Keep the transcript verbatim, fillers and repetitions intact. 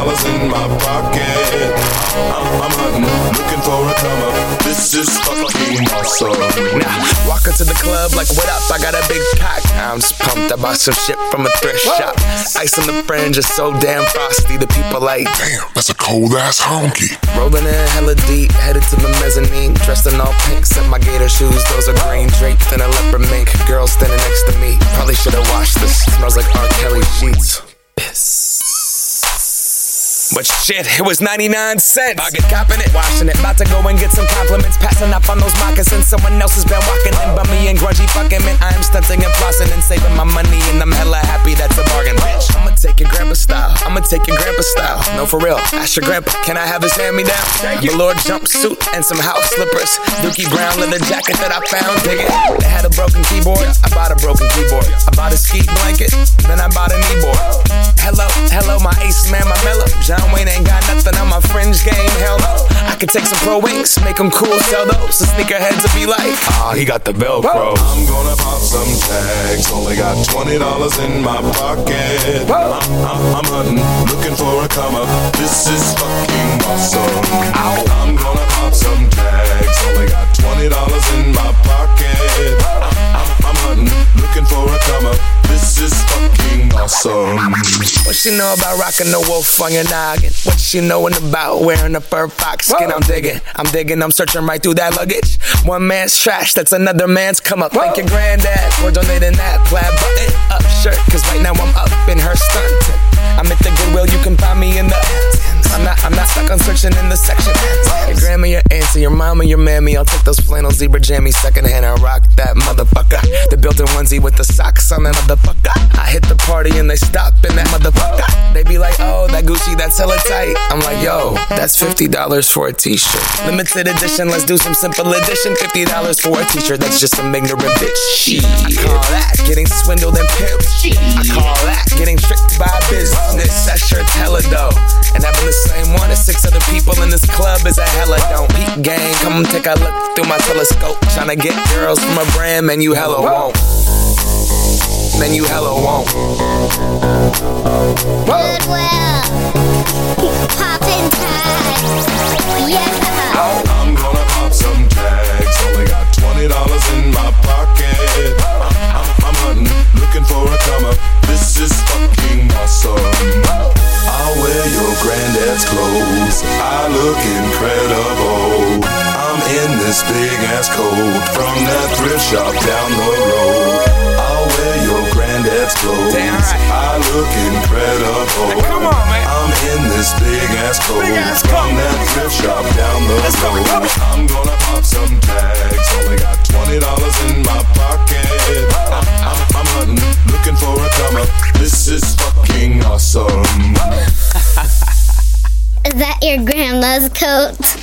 dollars in my pocket. I'm, I'm hunting, looking for a come up. This is fucking awesome. Now, walk into the club like, what up? I got a big pack. I'm just pumped. I bought some shit from a thrift shop. Ice on the fringe is so damn frosty. The people like, damn, that's a cold ass honky. Rolling in hella deep, headed to the mezzanine. Dressed in all pink, set my gator shoes. Those are green, draped in a leopard mink. Girl standing next to me. Probably should've washed this. Smells like R. Kelly sheets. Piss. But shit, it was ninety-nine cents. I get copping it, washing it. About to go and get some compliments. Passing up on those moccasins. Someone else has been walking in. Bummy and grungy fucking man. I am stunting and flossing and saving my money. And I'm hella happy that's a bargain, bitch. I'ma take your grandpa style. I'ma take your grandpa style. No, for real. Ask your grandpa, can I have his hand-me-down? Velour jumpsuit and some house slippers. Dookie brown leather jacket that I found. Dig it. They had a broken keyboard. I bought a broken keyboard. I bought a ski blanket. Then I bought a kneeboard. Hello, hello, my ace man, my mellow. John Wayne ain't got nothing on my fringe game, hell no. I could take some pro wings, make them cool, sell those. The sneakerheads will be like, ah, oh, he got the Velcro. I'm gonna pop some tags, only got twenty dollars in my pocket. I'm, I'm, I'm hunting, looking for a come up. This is fucking awesome. Ow. I'm gonna pop some tags, only got twenty dollars in my pocket. I'm, I'm, I'm hunting, looking for a come up. This is fucking awesome. What she know about rocking the wolf on your noggin? What she knowin' about wearing a fur fox skin? I'm digging, I'm digging, I'm searching right through that luggage. One man's trash, that's another man's come up. Thank your granddad for donating that plaid button up shirt. Cause right now I'm up in her stuntin'. I'm at the Goodwill, you can find me in the I'm not, I'm not stuck on searching in the section. Your grandma, your auntie, your mama, your mammy. I'll take those flannel zebra jammies secondhand and rock that motherfucker. The built-in onesie with the socks on that motherfucker. I hit the party and they stop in that motherfucker. They be like, oh, that Gucci, that's hella tight. I'm like, yo, that's fifty dollars for a t-shirt. Limited edition, let's do some simple edition. fifty dollars for a t-shirt, that's just some ignorant bitch. Shit. I call that getting swindled and pimped. I call that getting tricked by business. That shirt's hella dope. And having the same one as six other people in this club is a hella don't. Peep gang, come take a look through my telescope. Tryna get girls from a brand, man, you hella won't. Man, you hella won't. Goodwill, poppin' tags, yeah. I'm gonna pop some tags, only got twenty dollars in my pocket. I'm, I'm, I'm hunting, looking for a come up. This is fucking awesome. I'll wear your granddad's clothes, I look incredible. I'm in this big ass coat from that thrift shop down the road. I'll wear your granddad's clothes, damn right. I look incredible. Hey, come on, man. I'm in this big ass coat Big ass from coat. that thrift shop down the Let's go, road. go. I'm gonna pop some tags, only got twenty dollars in my pocket. I'm, I'm, I'm hunting, looking for a come up. This is fucking awesome. Is that your grandma's coat?